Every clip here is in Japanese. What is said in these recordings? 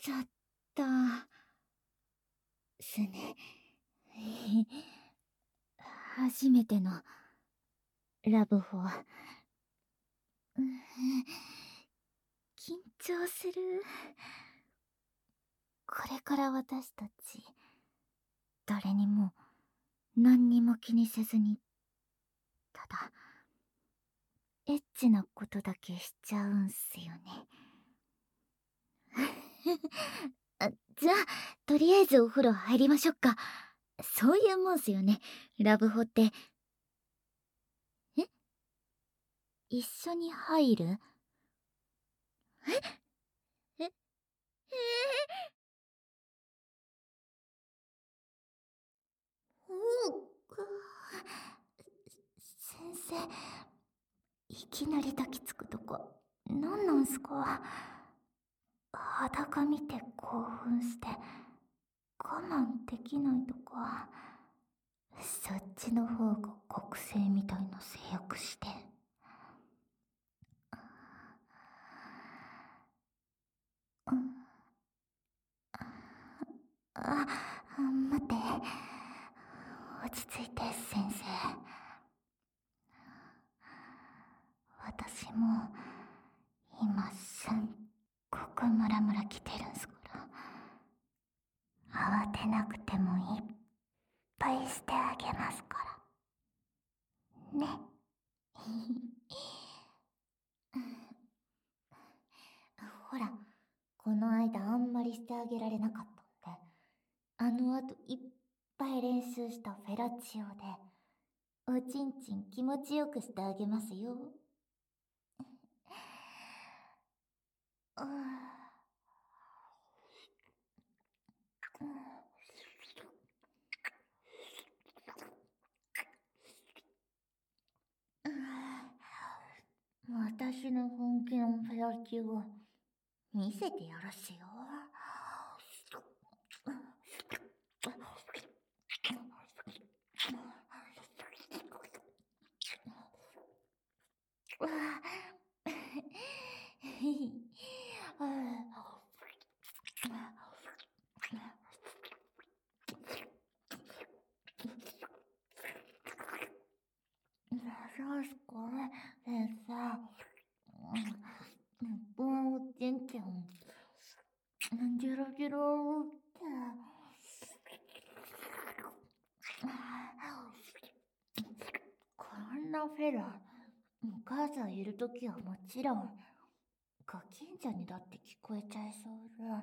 ちゃったすね。初めてのラブホ。緊張する。これから私たち誰にも何にも気にせずに、ただエッチなことだけしちゃうんすよね。じゃあとりあえずお風呂入りましょうか。そういうもんすよね、ラブホって。え、一緒に入る？ええおお、先生、いきなり抱きつくとかなんなんすか？裸見て興奮して我慢できないとか、そっちの方が覚醒みたいな制約して。うん、あ、待って、落ち着いて先生。私も今すっごくムラムラきてるんすから、慌てなくてもいっぱいしてあげますからね。ほら、この間あんまりしてあげられなかったんで、あの後いっぱい練習したフェラチオでおちんちん気持ちよくしてあげますよ。私の本気のフェラチオ見せてやらせよ。そうすか、先生。このおちんちんジロジロって。こんなフェラ、お母さんいるときはもちろん、ご近所にだって聞こえちゃいそうだ。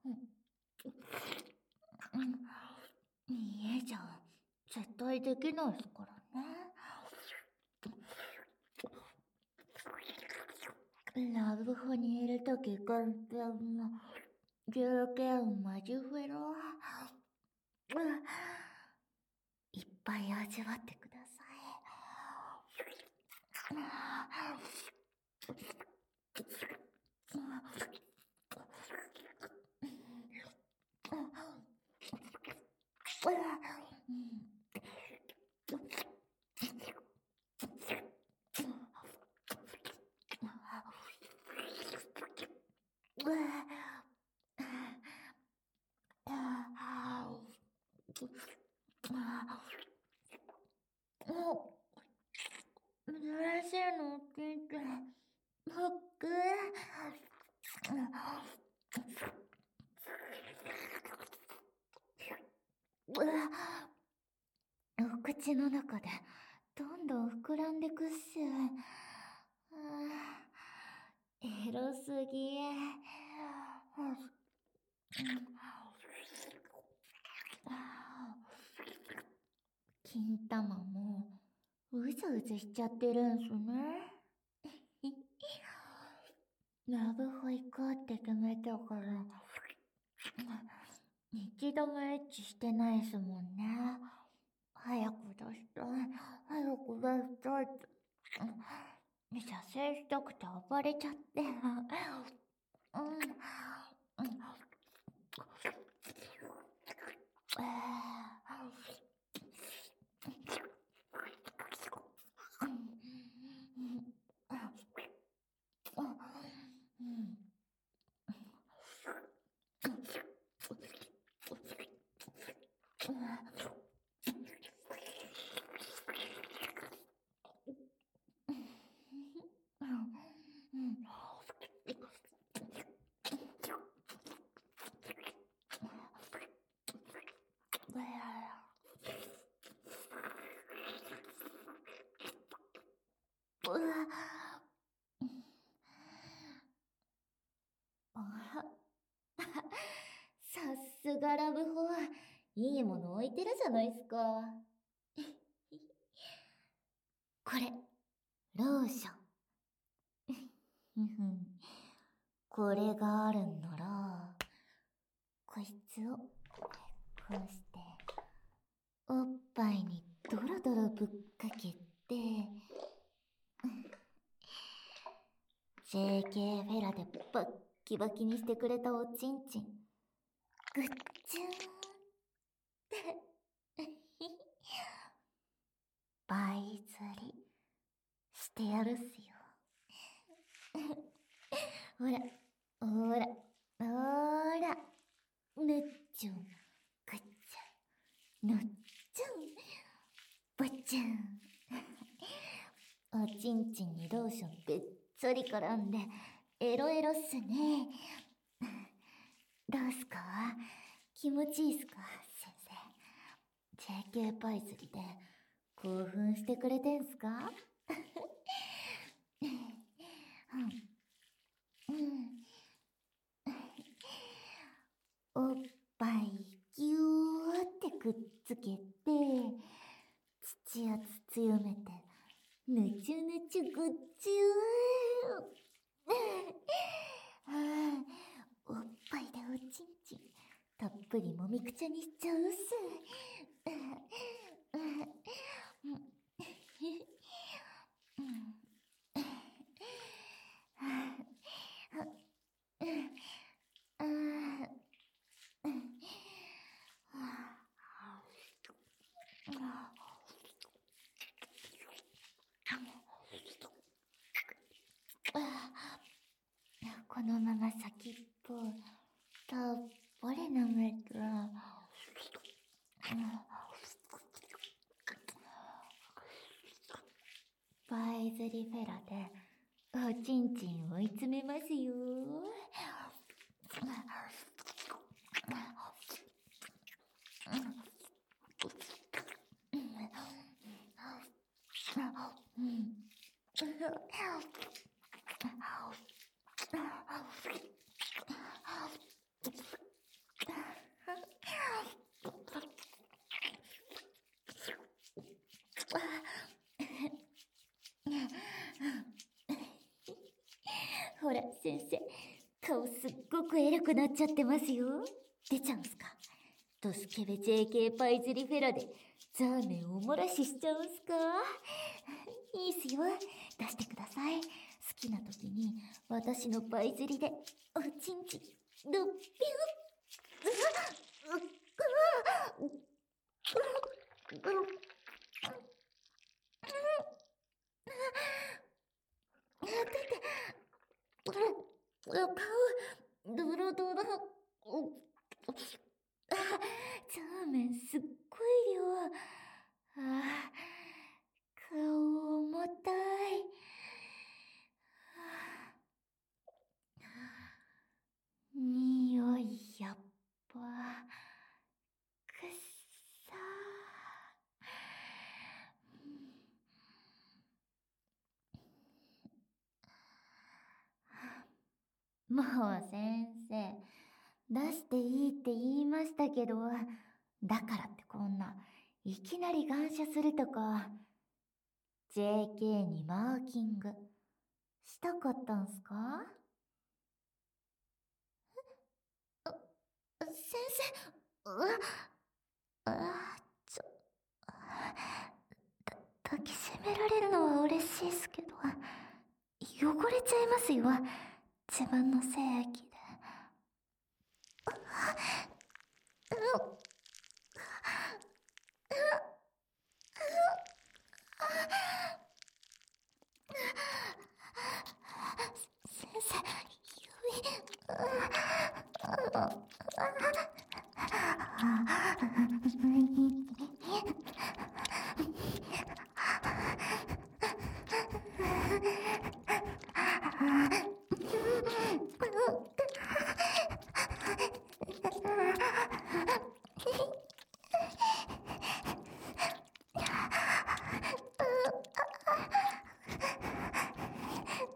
家じゃ絶対できないですからね。ラブホにいるとき簡単な条件マジフェラ。いっぱい味わってください。珍しいの聞いて、僕、お口の中でどんどん膨らんでくっしゅ。エロすぎ。金玉もうずうずしちゃってるんすね。ラブホ行こうって決めたから、一度もエッチしてないっすもんね。早く出したい、早く出したいって。射精したくて暴れちゃって。 さすがラブホ、いいもの置いてるじゃないすか。これ、ローション。これがあるんなら、こいつを、こうして、おっぱいにドロドロぶっかけて、JK フェラでバッキバキにしてくれたおちんちん、ぐっちゅーんって、倍釣りしてやるっすよ。ほら、ほら、ほら、ぬっちゅん、ぐっちゅん、ぬっちゅん、ぶっちゅん。おちんちんにローションべっつり絡んで、エロエロっすね。どうすか？気持ちいいっすか、先生。JK パイ釣りで興奮してくれてんすか？おっぱいぎゅーってくっつけて、土圧強めて、ぬちゅぬちゅぐっちゅー。おっぱいでおちんちん、たっぷりもみくちゃにしちゃうっす。このまま先っぽたっぷり舐めて、バイズリフェラでおちんちん追い詰めますよ。ほら、先生、顔すっごくエロくなっちゃってますよ。出ちゃうんすか？ドスケベ JK パイズリフェラでザーメンおもらししちゃうんすか？いいっすよ。出してください。好きな時に私のパイズリでおちんちん、ドッピュッ。顔、ドロドロ。ザーメンすっごい量。顔重たい。匂いやっぱ、くっさー。もう先生、出していいって言いましたけど、だからってこんないきなり感謝するとか、JK にマーキングしたかったんすか？先生、ちょ、抱きしめられるのは嬉しいっすけど、汚れちゃいますよ、自分の精液で。先生、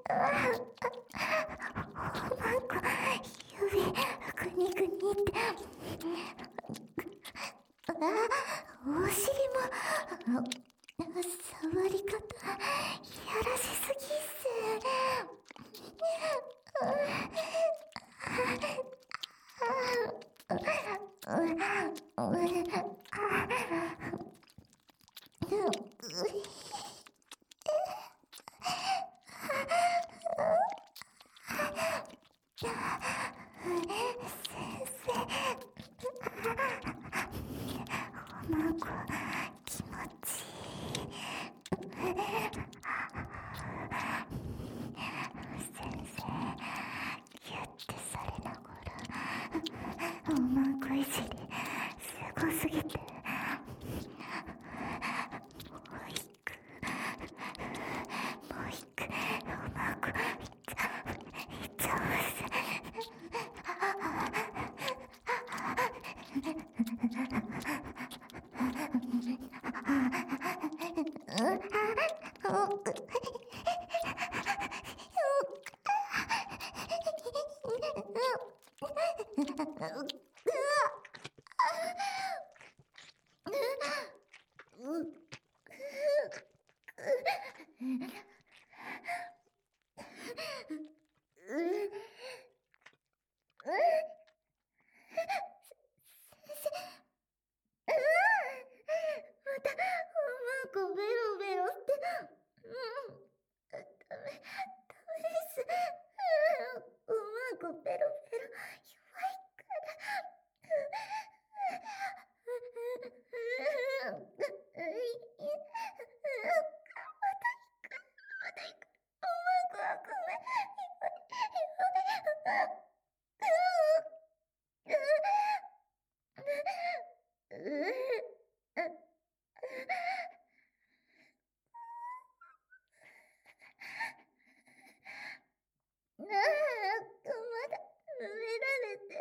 なんか指グニグニって、お尻も触り方やらしすぎっす。先生、なんか気持ちいい。先生、ギュッてされながら、おまんこいじりすごすぎて、もう一個、おまんこいっちゃうっす。またおまんこベロベロって、ダメです。おまんこベロベロ弱いから。また行く。おまんこはごめん。まだ濡れられて、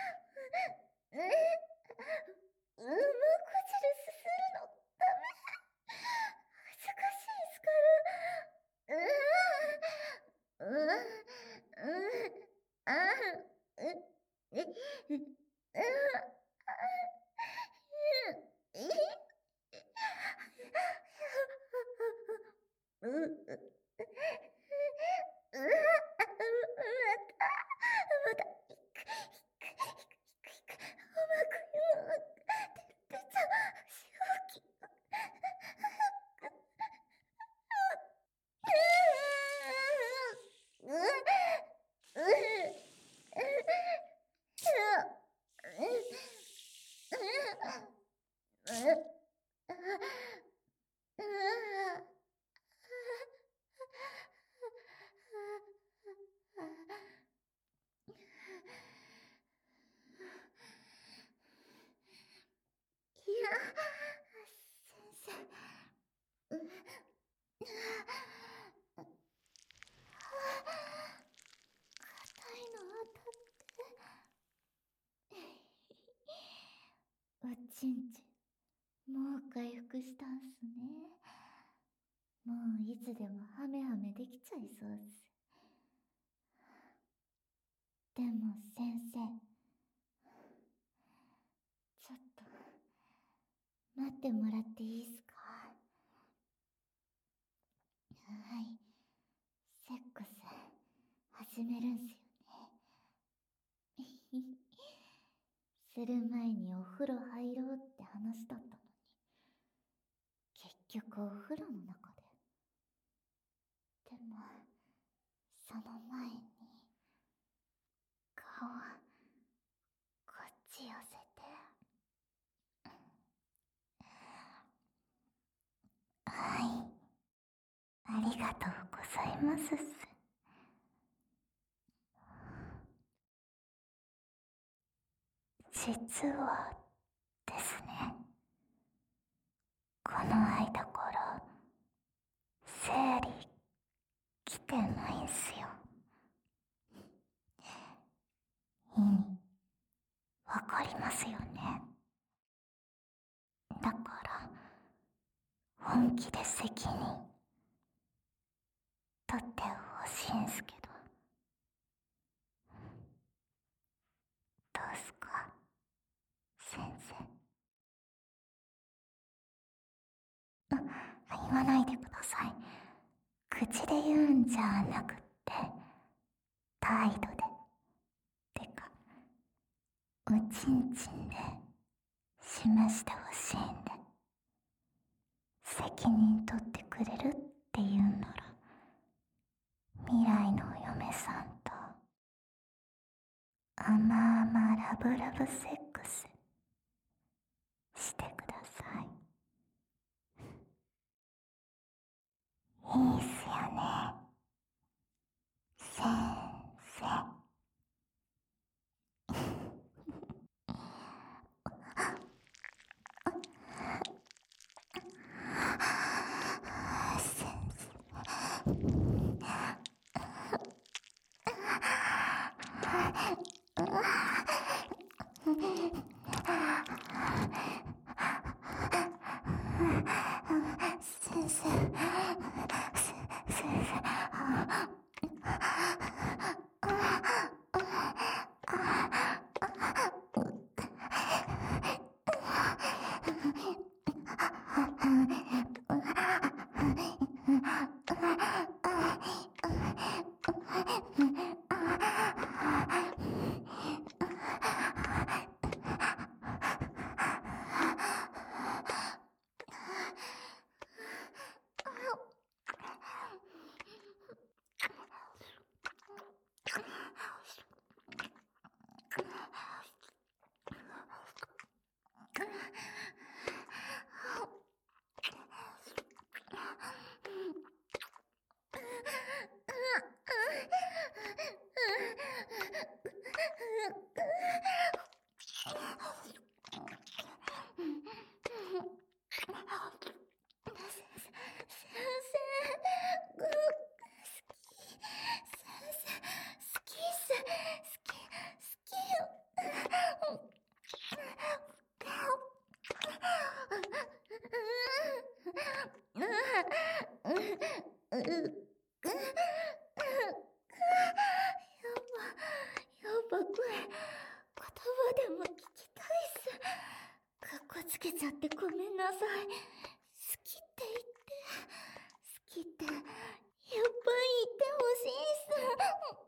こ汁すするのダメ。恥ずかしいっすからまた、うまく出ちゃう、しおき。いや、先生。硬いの当たって。おちんちん、もう回復したんすね。もういつでもハメハメできちゃいそうっす。でも先生、ちょっと待ってもらっていいっすか？はい、セックス始めるんすよね。する前にお風呂入ろうって話だったのに、結局お風呂の中で。でもその前に顔こっち寄せて。はい、ありがとうございますっす。実はですね、この間から生理来てないんすよ。意味わかりますよね。だから本気で責任取ってほ欲しいんすけど。どうすか、先生。言わないでください。口で言うんじゃなくって、態度で。てか、おちんちんで示してほしいんで。責任取ってくれるって言うんなら、未来のお嫁さんと甘々ラブラブセックスしてください。いいっすよね、先生。先生、先生。やっぱ声、言葉でも聞きたいっす。かっこつけちゃってごめんなさい。好きって言って、好きって、やっぱ言ってほしいっす。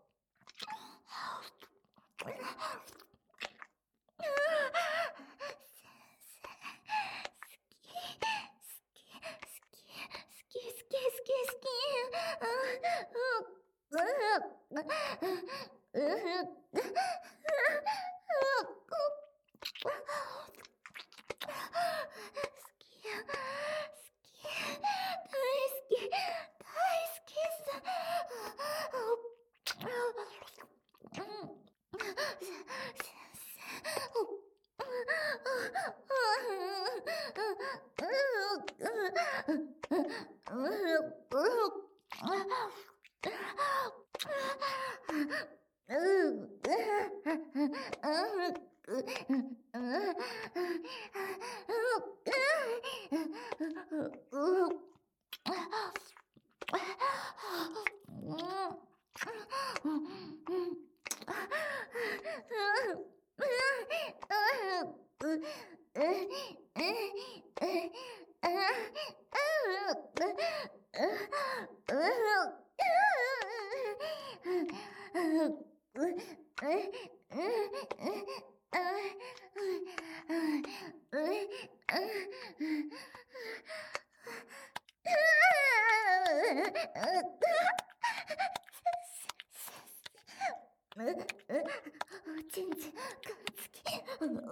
おちんちん、かんつき、赤ちゃんの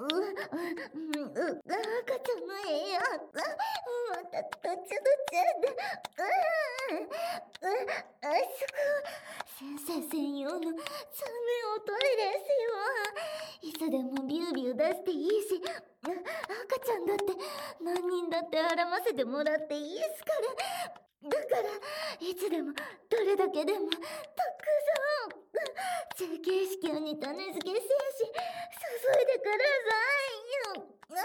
栄養、またどちゃどちゃで、先生専用のサメおトイレっすよ。いつでもビュービュー出していいし、赤ちゃんだって何人だってあらませてもらっていいっすから。だからいつでもどれだけでもたくさん成形式に種付け精子注いでくだ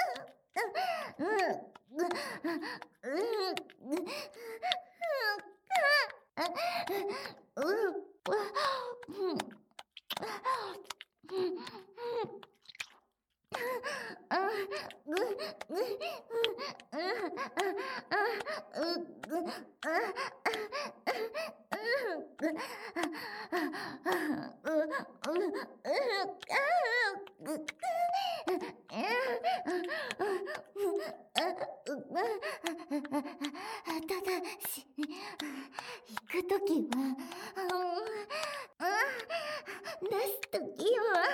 さいよ。 ただし、行くときは、出すときは、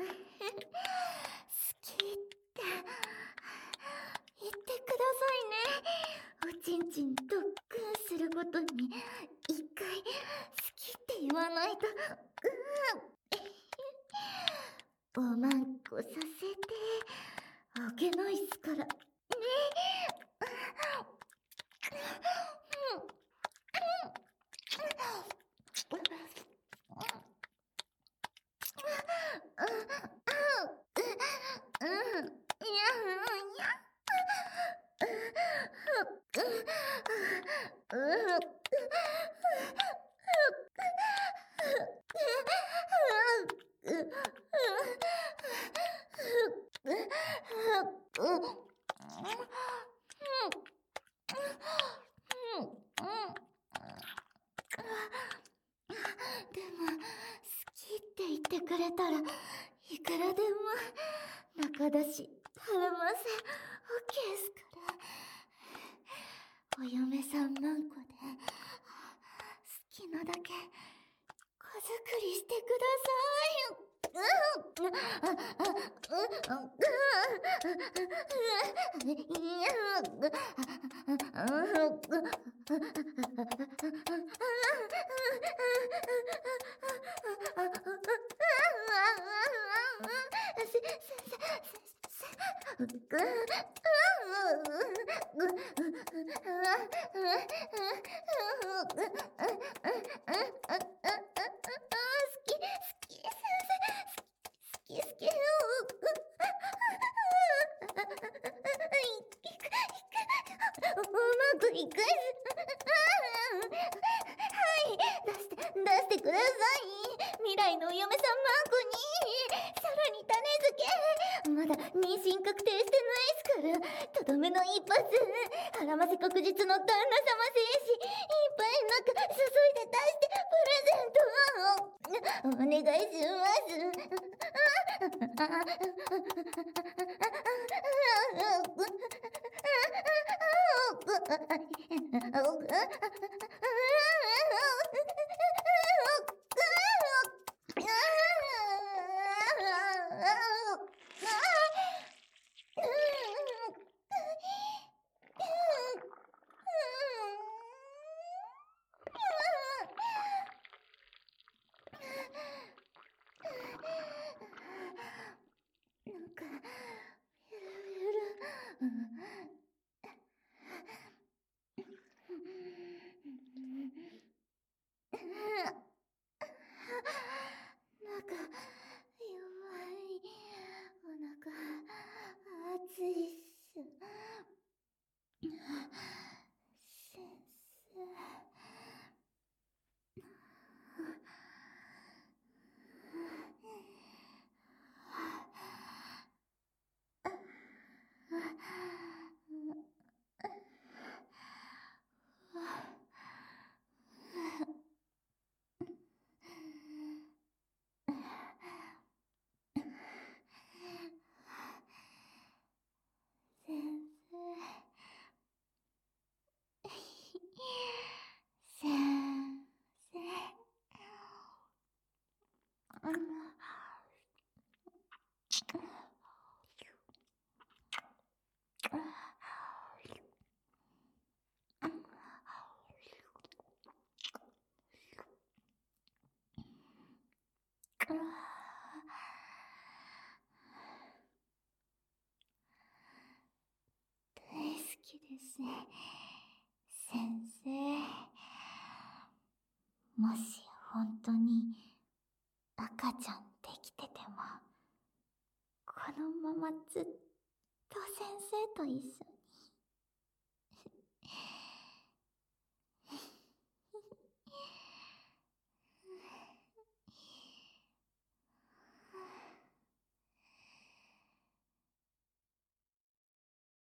好きって言ってくださいね。おちんちん特訓するごとに、一回好きって言わないと、おまんこさせてあげないっすからね。でも、好きって言ってくれたら、いくらでも、中出し、絡ませ、OK っすから。お嫁さんまんこで、好きなだけ、子作りしてください。うまくいくはい、出してください。未来のお嫁さんマークに、さらに種付け。まだ妊娠確定してないっすから、とどめの一発。絡ませ確実の旦那様精子、いっぱい中注いで出してプレゼントを。お願いしますなんか、ゆるゆる。なんか、弱い。お腹、熱いっす。先生。先生。先生。大好きですね、先生。もし本当に赤ちゃんできてても、このままずっと先生と一緒に